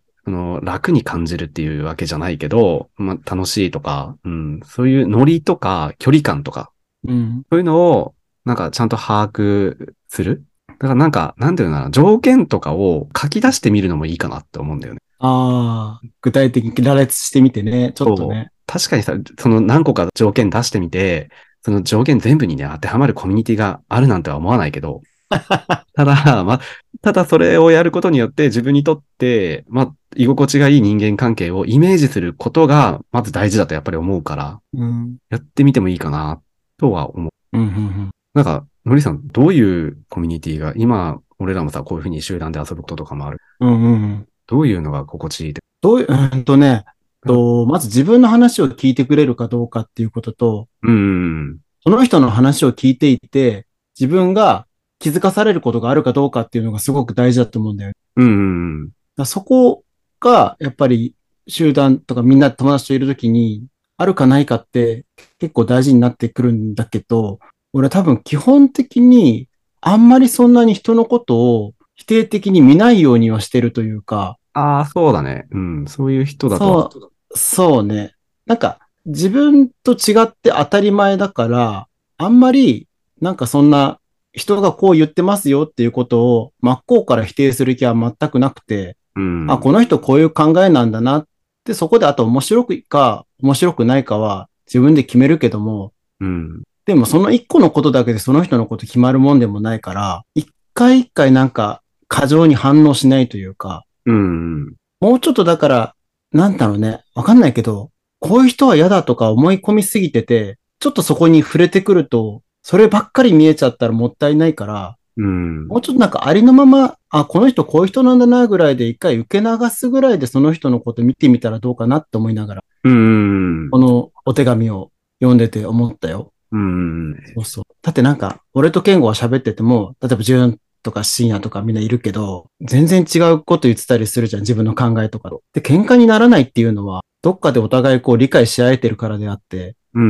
楽に感じるっていうわけじゃないけど、まあ楽しいとか、そういうノリとか距離感とか、そういうのをなんかちゃんと把握する。だからなんか、なんていうのかな、条件とかを書き出してみるのもいいかなって思うんだよね。 具体的に羅列してみてね、ちょっとね。 確かにさ、その何個か条件出してみて、その条件全部にね、当てはまるコミュニティがあるなんては思わないけど、ただそれをやることによって自分にとって、まあ、居心地がいい人間関係をイメージすることが、まず大事だとやっぱり思うから、やってみてもいいかな、とは思う。なんか、のりさん、どういうコミュニティが、今、俺らもさ、こういうふうに集団で遊ぶこととかもある。どういうのが心地いいで？ まず自分の話を聞いてくれるかどうかっていうことと、その人の話を聞いていて、自分が気づかされることがあるかどうかっていうのがすごく大事だと思うんだよね。そこが、やっぱり集団とかみんな友達といるときに、あるかないかって結構大事になってくるんだけど、俺は多分基本的にあんまりそんなに人のことを否定的に見ないようにはしてるというか、 ああ、そうだね。うん。そういう人だとは。 そうね。なんか自分と違って当たり前だから、あんまりなんかそんな人がこう言ってますよっていうことを真っ向から否定する気は全くなくて、 うあ、 ん。 この人こういう考えなんだなって、そこであと面白くか面白くないかは自分で決めるけども、 うん。 でもその一個のことだけでその人のこと決まるもんでもないから、一回一回なんか過剰に反応しないというか、 うん。 もうちょっとだから、なんだろうね、わかんないけど、こういう人は嫌だとか思い込みすぎてて、ちょっとそこに触れてくると、そればっかり見えちゃったらもったいないから、 うん。 もうちょっとなんかありのまま、あ、この人こういう人なんだなぐらいで一回受け流すぐらいでその人のこと見てみたらどうかなって思いながら、 うん。 このお手紙を読んでて思ったよ。 うん。 そうそう。だってなんか、俺と健吾は喋ってても、例えば純とか深夜とかみんないるけど、全然違うこと言ってたりするじゃん、自分の考えとかと。で、喧嘩にならないっていうのは、どっかでお互いこう理解し合えてるからであって、 うん。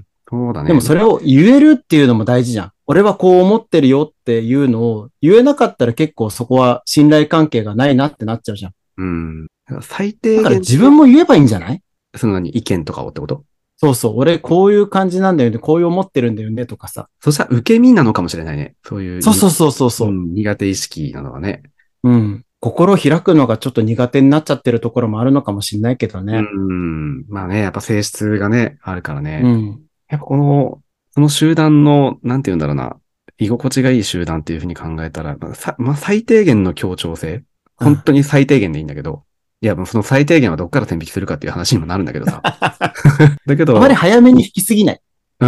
そうだね。 でもそれを言えるっていうのも大事じゃん。俺はこう思ってるよっていうのを言えなかったら結構そこは信頼関係がないなってなっちゃうじゃん。 うん。最だから低限自分も言えばいいんじゃない？ その意見とかをってこと？ そうそう、俺こういう感じなんだよね、こういう思ってるんだよねとかさ。 そしたら受け身なのかもしれないね。そういうそう。 苦手意識なのはね。 うん。心を開くのがちょっと苦手になっちゃってるところもあるのかもしれないけどうね。 ん。まあね、やっぱ性質がね、あるからね。 うん。 やっぱその集団の、なんて言うんだろうな、居心地がいい集団っていうふうに考えたら、まあ最低限の協調性。 うん。 本当に最低限でいいんだけど。いや、もうその最低限はどっから線引きするかっていう話にもなるんだけどさ。だけあまりど、 早めに引きすぎない。 うん、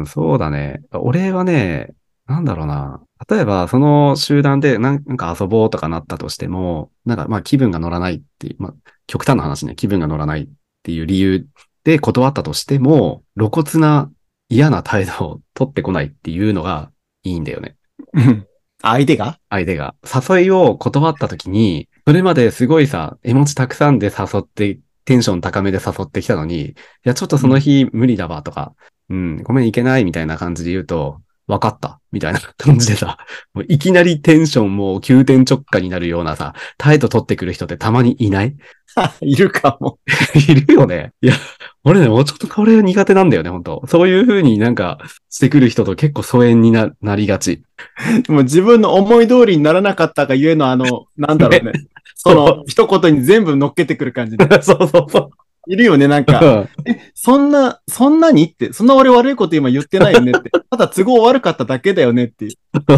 そうだね。俺はね、なんだろうな。例えば、その集団でなんか遊ぼうとかなったとしても、なんかまあ気分が乗らないっていう、まあ極端な話ね、気分が乗らないっていう理由で断ったとしても、露骨な嫌な態度を取ってこないっていうのがいいんだよね。 うん。相手が。 相手が。誘いを断った時に、それまですごいさ、絵文字たくさんで誘って、テンション高めで誘ってきたのに、いや、ちょっとそのうん。 日無理だわとか、うん、ごめんいけないみたいな感じで言うと、わかったみたいな感じでさ、もういきなりテンションもう急転直下になるようなさ、態度取ってくる人ってたまにいない？ いるかも。 いるよね。いや、俺ね、もうちょっとこれ苦手なんだよね、本当そういう風になんかしてくる人と結構疎遠になりがち。 もう自分の思い通りにならなかったがゆえのなんだろうね。 ね。そのそ一言に全部乗っけてくる感じう。 ね。 そうそうそいるよね、なんう。 か。そんなにって、そんな俺悪いこと今言ってないよねって。ただ都合悪かっただけだよねっていう。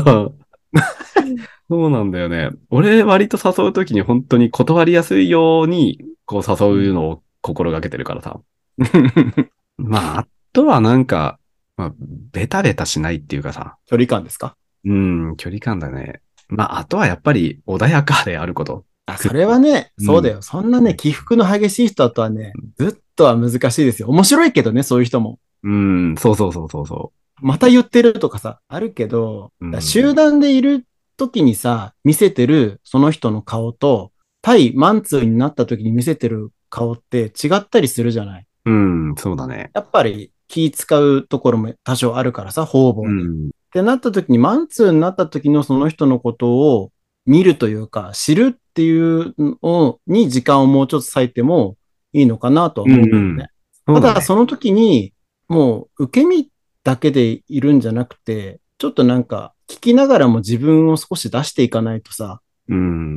そうなんだよね。俺割と誘うときに本当に断りやすいように、こう誘うのを心がけてるからさ。まあ、あとはなんか、まあ、ベタベタしないっていうかさ。 距離感ですか？ うん、距離感だね。まあ、あとはやっぱり穏やかであること。 あ、それはね、 うん。 そうだよ。そんなね、起伏の激しい人とはね、ずっとは難しいですよ。面白いけどね、そういう人も。 うん、そうそうそうそうそまた言ってるとかさ、あるけど、 う。うん。 集団でいる時にさ、見せてるその人の顔と、対マンツーになった時に見せてる顔って違ったりするじゃない。 うん、そうだね。 やっぱり気使うところも多少あるからさ、方々に。っうん、 てなった時に、マンツーになった時のその人のことを見るというか、知るっていうのに時間をもうちょっと割いてもいいのかなとはうん、 思うけどね。 うん。そうだね。 ただ、その時に、もう受け身だけでいるんじゃなくて、ちょっとなんか聞きながらも自分を少し出していかないとさ、 うん、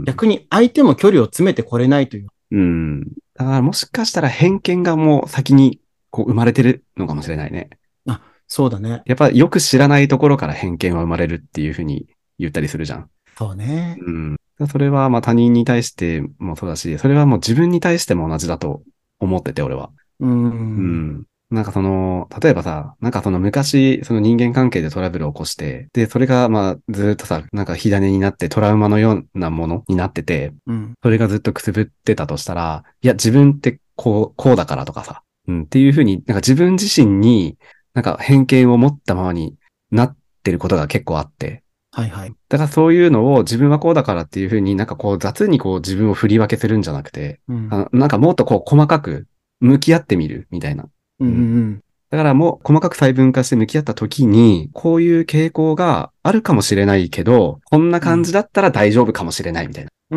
逆に相手も距離を詰めてこれないという。 うん。だからもしかしたら偏見がもう先にこう生まれてるのかもしれないね。 あ、そうだね。 やっぱよく知らないところから偏見は生まれるっていうふうに言ったりするじゃん。 そうね。 うん。それはまあ他人に対してもそうだし、それはもう自分に対しても同じだと思ってて、俺は。 うん。 うん。なんか例えばさ、なんかその昔、その人間関係でトラブルを起こして、で、それがまあずっとさ、なんか火種になってトラウマのようなものになってて、 うん。 それがずっとくすぶってたとしたら、いや、自分ってこうだからとかさ、うん、っていうふうに、なんか自分自身に、なんか偏見を持ったままになってることが結構あって、 はいはい。 だからそういうのを自分はこうだからっていうふうになんかこう雑にこう自分を振り分けするんじゃなくて、 うん。 なんかもっとこう細かく向き合ってみるみたいな。 うんうんうん。 うん。 だからもう細かく細分化して向き合った時に、こういう傾向があるかもしれないけど、こんなうん。 感じだったら大丈夫かもしれないみたいな。 うん。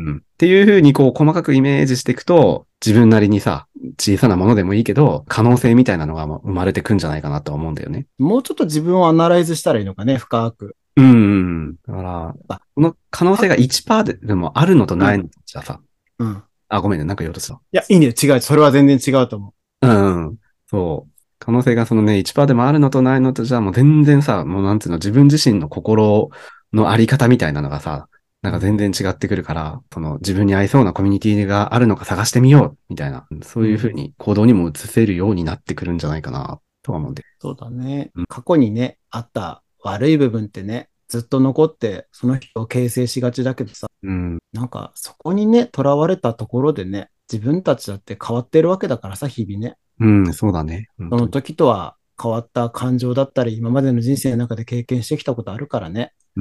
っていうふうにこう細かくイメージしていくと、自分なりにさ、小さなものでもいいけど、可能性みたいなのが生まれてくんじゃないかなとは思うんだよね。 もうちょっと自分をアナライズしたらいいのかね、深く。 だから、 あ、 この可能性が1%でもあるのとうん。 ないのじゃさ、 うん。 あ、ごめんね、なんか言おうとした。 いや、いいね。違う。それは全然違うと思うん。そう。可能性がそのね、1%でもあるのとないのとじゃもう全然さ、もうなんていうの、自分自身の心のあり方みたいなのがさ、なう。 んかうん。 全然違ってくるから、その自分に合いそうなコミュニティがあるのか探してみよう、みたいな、そういうふううん。 に行動にも移せるようになってくるんじゃないかな、とは思うんで。 そうだね。 うん。 過去にね、あった悪い部分ってね、ずっと残って、その人を形成しがちだけどさ、 うん。 なんかそこにね、囚われたところでね、自分たちだって変わってるわけだからさ、日々ね。 うん、そうだね。本その当に。 時とは変わった感情だったり、今までの人生の中で経験してきたことあるからね。 うん。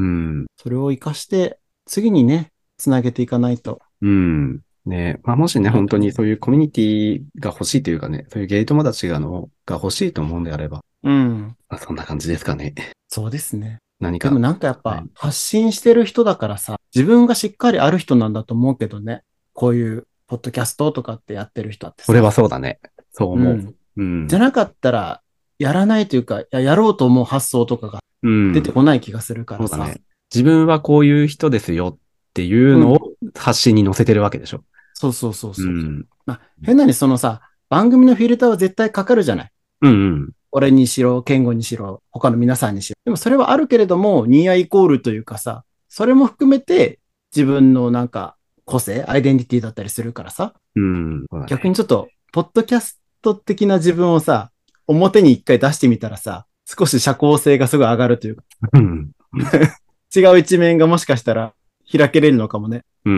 それを活かして、次にね、つなげていかないとうん。ね、まあ、もしね、本当にいけないと思そういうコミュニティが欲しいというかね、そういうゲイ友達が欲しいと思うんであれば、 う。うん。 まあ、そんな感じですかね。 そうですね。 何か。 でもなんかやっはい。 ぱ発信してる人だからさ、自分がしっかりある人なんだと思うけどね。こういうポッドキャストとかってやってる人ってこれはさ。 そうだね。そう思うん。 う。うん。 じゃなかったら、やらないというか、やろうと思う発想とかがうん。 出てこない気がするからさ。 そうだね。自分はこういう人ですよっていうのをうん。 発信に載せてるわけでしょ。 そうそうそうそう。 うん。 まあ、変なにそのさ、番組のフィルターは絶対かかるじゃない。 うん。 俺にしろ、健吾にしろ、他の皆さんにしろ。でもそれはあるけれども、ニーアイコールというかさ、それも含めて自分のなんか個性、アイデンティティだったりするからさ、 うん。そうだね。 逆にちょっと、ポッドキャスト的な自分をさ、表に一回出してみたらさ、少し社交性がすごい上がるというか、 うん。 違う一面がもしかしたら開けれるのかもね、 うん。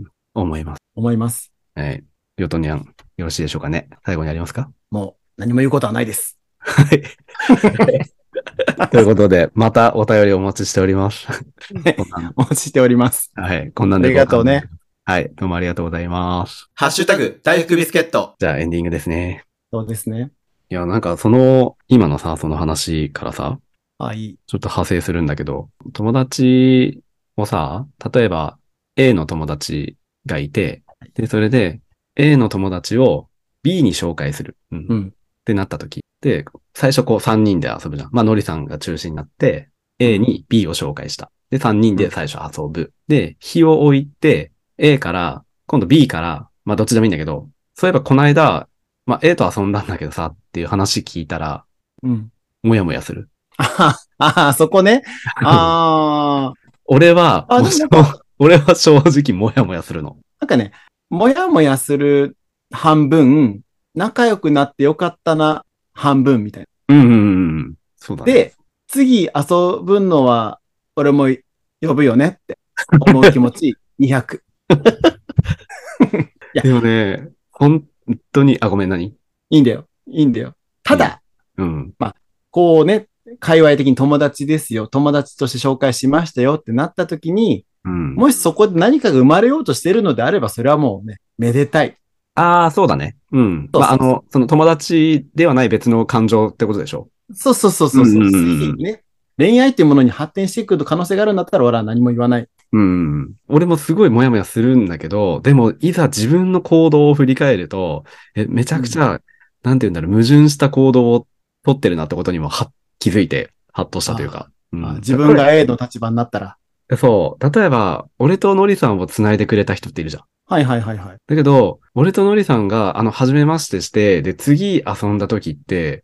思います。 思います。 はい。ヨトニャン、よろしいでしょうかね。最後にありますか？ もう何も言うことはないです。 はい。ということで、またお便りお待ちしております。こんなんお待ちしております。 はい。こんなんありでこうがとうね。 はい。どうもありがとうございます。 ハッシュタグ、大福ビスケット。 じゃあエンディングですね。 そうですね。 いや、なんか今のさ、その話からさ、 はい。 ちょっと派生するんだけど、友達をさ、例えば A の友達がいて、で、それで A の友達を B に紹介する。 うん。 ってなった時で、最初こう3人で遊ぶじゃん。まあ、のりさんが中心になって、 う A ん。 に B を紹介した。で、3人うん。 で最初遊ぶ。で、日を置いて、A から、今度 B から、まあ、どっちでもいいんだけど、そういえばこの間、まあ、A と遊んだんだけどさ、っていう話聞いたら、 うん。 もやもやする。 そこね。あ俺は、 あ。あ、でもなんか、 俺は正直もやもやするの。 なんかね、もやもやする半分、仲良くなってよかったな半分みたいな。 うんうんうんうん。そうだね。 で、次遊ぶのは、俺も呼ぶよねって思う気持ち200。いや、 でもね、本当に、あ、ごめん、何？ いいんだよ。いいんだよ。たいいよ。 だ、 うん。 まあ、こうね、界隈的に友達ですよ。友達として紹介しましたよってなった時に、 うん。 もしそこで何かが生まれようとしているのであれば、それはもうね、めでたい。 ああ、そうだね。うん。まあ、 そうそうそその友達ではない別の感情ってことでしょ？ う。そうそうそうそうそう。 うんうんうんぜひね、恋愛っていうものに発展していく可能性があるんだったら、俺は何も言わない。 うん。うん。俺もすごいモヤモヤするんだけど、でも、いざ自分の行動を振り返ると、めちゃくちゃ、なんて言うんだろう、矛盾した行動を取ってるなってことにも気づいて、ハッとしたというか。うん。 自分が A の立場になったら。 そう。例えば、俺とノリさんを繋いでくれた人っているじゃん。 はいはいはいはい。 だけど、俺とノリさんが、初めましてして、で、次遊んだ時って、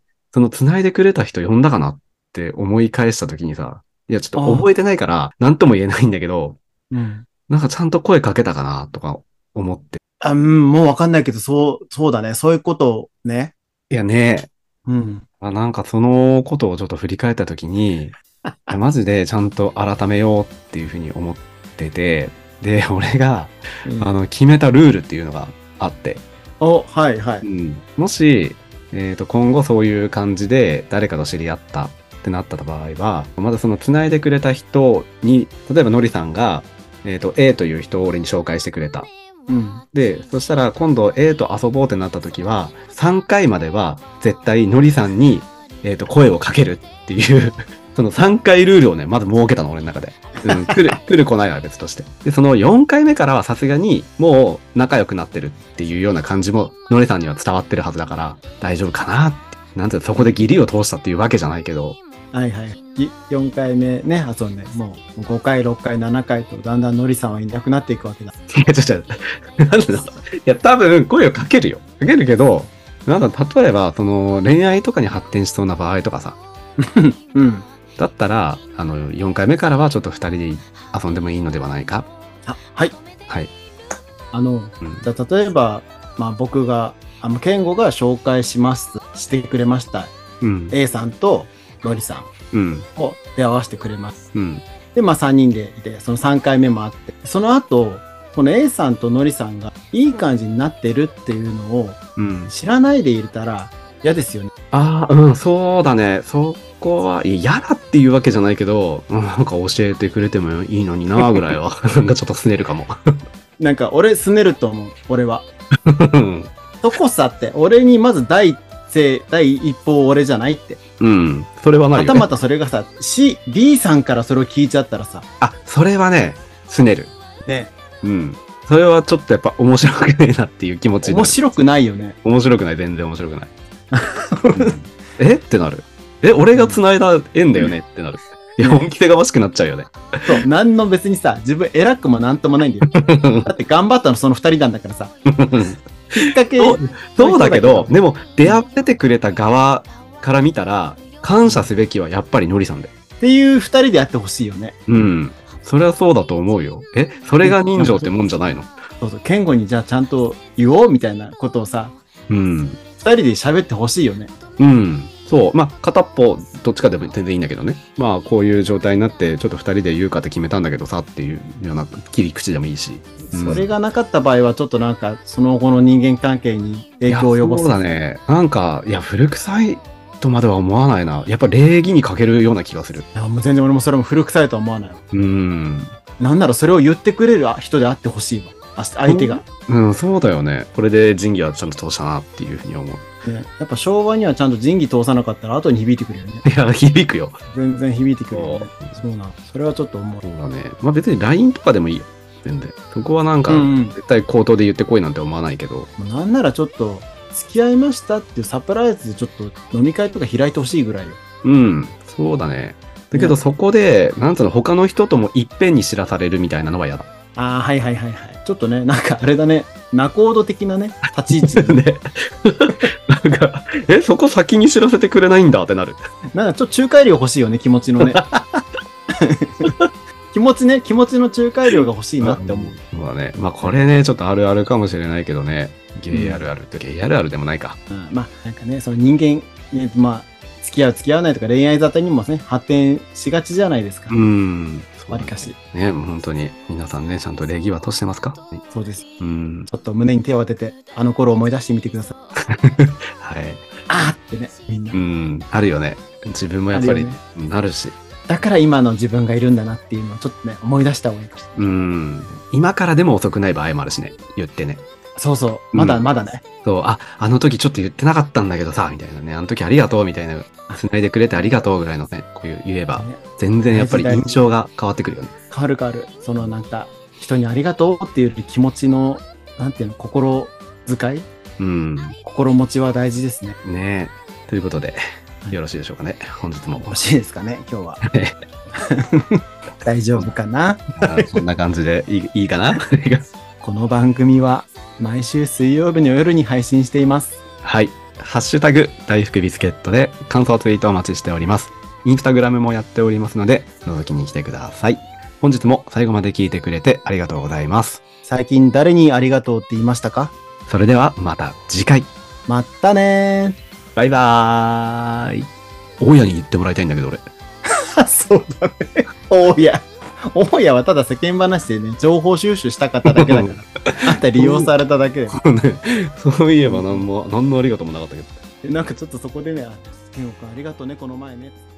その繋いでくれた人呼んだかなって思い返した時にさ、いや、ちょっと覚えてないから、なんとも言えないんだけど、 うん。 なんかちゃんと声かけたかなとか思って。 うん、もうわかんないけど、そうだね。そういうことをね。 いやね、 うん。 なんかそのことをちょっと振り返った時に、いやマジでちゃんと改めようっていうふうに思ってて、で、俺が、 うん、 決めたルールっていうのがあって、 はいはい。 もし、今後そういう感じで誰かと知り合ったっってなった場合は、まずその繋いでくれた人に、例えばのりさんが、A という人を俺に紹介してくれた。 うん。 で、そしたら今度 A と遊ぼうってなった時は、3回までは絶対のりさんに、声をかけるっていう、その3回ルールをね、まず設けたの、俺の中で。来る来ないは別として。で、その4回目からはさすがに、もう仲良くなってるっていうような感じも、のりさんには伝わってるはずだから、大丈夫かなって。なんていうの、そこで義理を通したっていうわけじゃないけど。 はいはい。4回目ね、遊んで、もう5回、6回、7回と、だんだんのりさんはいなくなっていくわけだ。 いや、なんだろう。いや、多分、声をかけるよ。かけるけど、なんだ、例えば、その、恋愛とかに発展しそうな場合とかさ。 うん。 だったら、4回目からはちょっと2人で遊んでもいいのではないか。 はい。 はい。 じゃあ例えば、まあ僕が、健吾が紹介してくれました。 うん。 A さんとのりさうん。 んを出会わせてくれます。 うん。 で、まあ3人でいて、その3回目もあって、その後、この A さんとのりさんがいい感じになってるっていうのをうん。 知らないでいたら嫌ですよね。 ああ、うん、そうだね。そこは、嫌だっていうわけじゃないけど、なんか教えてくれてもいいのになぐらいは、なんかちょっと拗ねるかも。 なんか俺すねると思う、俺は。そこさって、俺にまず第一報俺じゃないって。 うん。それはないよ、ね。 またまたそれがさ、B さんからそれを聞いちゃったらさ。 あ、それはね、拗ねる。 ね。 うん。それはちょっとやっぱ面白くねえなっていう気持ちになる。 面白くないよね。 面白くない、全然面白くない。えってなる。俺が繋いだ縁だよねってなる。いや、本気でがましくなっちゃうよね。 そう、なんの別にさ、自分偉くもなんともないんだよ。だって頑張ったのその二人なんだからさ。きっかけそうだけど、でも出会っててくれた側から見たら、感謝すべきはやっぱりのりさんで。 っていう二人でやってほしいよね。 うん。それはそうだと思うよ。それが人情ってもんじゃないの？ そうそう、健吾にじゃあちゃんと言おうみたいなことをさ、 うん。 二人で喋ってほしいよね。 うん。そう。まあ、片っぽ、どっちかでも全然いいんだけどね。まあ、こういう状態になって、ちょっと二人で言うかって決めたんだけどさっていうような切り口でもいいし。 それがなかった場合は、ちょっとなんか、その後の人間関係に影響を及ぼす。 そうだね。なんか、いや、古臭いとまでは思わないな。やっぱ礼儀に欠けるような気がする。 いや、もう全然俺もそれも古臭いとは思わない。 うん。 なんならそれを言ってくれる人であってほしいわ。相手が。 うん、そうだよね。これで仁義はちゃんと通したなっていうふうに思う。 ね、やっぱ昭和にはちゃんと仁義通さなかったら後に響いてくるよね。 いや、響くよ。 全然響いてくるよね。そうなの。それはちょっと思う。 そうだね。まあ別に LINE とかでもいいよ。全然。そこはなんか、絶対口頭で言ってこいなんて思わないけど。 なんならちょっと、付き合いましたっていうサプライズでちょっと飲み会とか開いてほしいぐらいよ。 うん、そうだね。だけどそこで、なんつうの、他の人ともいっぺんに知らされるみたいなのは嫌だ。 ああ、はいはいはいはい。ちょっとね、なんかあれだね、仲人的なね、立ち位置。 ね。なんか、そこ先に知らせてくれないんだってなる。 なんかちょっと仲介料欲しいよね、気持ちのね。気持ちの仲介料が欲しいなって思う。 そうだね。まあこれね、ちょっとあるあるかもしれないけどね。ゲイあるあるって、ゲイあるあるでもないか。 まあなんかね、その人間、まあ、付き合う付き合わないとか恋愛沙汰にもね、発展しがちじゃないですか。わりかし。 ね、本当に。皆さんね、ちゃんと礼儀は通してますか？ そうです。 うん。 ちょっと胸に手を当てて、あの頃を思い出してみてください。はい。 あーってね、みんな。 うん。あるよね。自分もやっぱり、なるし。 だから今の自分がいるんだなっていうのをちょっとね、思い出した方がいいかもしれない。 今からでも遅くない場合もあるしね。言ってね。 そうそう。まだね。 そう、あの時ちょっと言ってなかったんだけどさ、みたいなね。あの時ありがとう、みたいな。繋いでくれてありがとうぐらいのね、こういう言えば、全然やっぱり印象が変わってくるよね。 変わる。そのなんか、人にありがとうっていう気持ちの、なんていうの、心遣い？心持ちは大事ですね。 ねえ。ということで、よろしいでしょうかね。本日も。 よろしいですかね、今日は。大丈夫かな？ そんな感じでいいかな？ この番組は毎週水曜日の夜に配信しています。 はい。ハッシュタグ大福ビスケットで感想ツイートお待ちしております。インスタグラムもやっておりますので覗きに来てください。本日も最後まで聞いてくれてありがとうございます。 最近誰にありがとうって言いましたか？ それではまた次回。 またねー。 バイバーイ。大家に言ってもらいたいんだけど俺。 そうだね。大家はただ世間話でね、情報収集したかっただけだから。あんた利用されただけで。 そういえば何のありがとうもなかったけど。 なんかちょっとそこでね、健吾君ありがとうね、この前ね。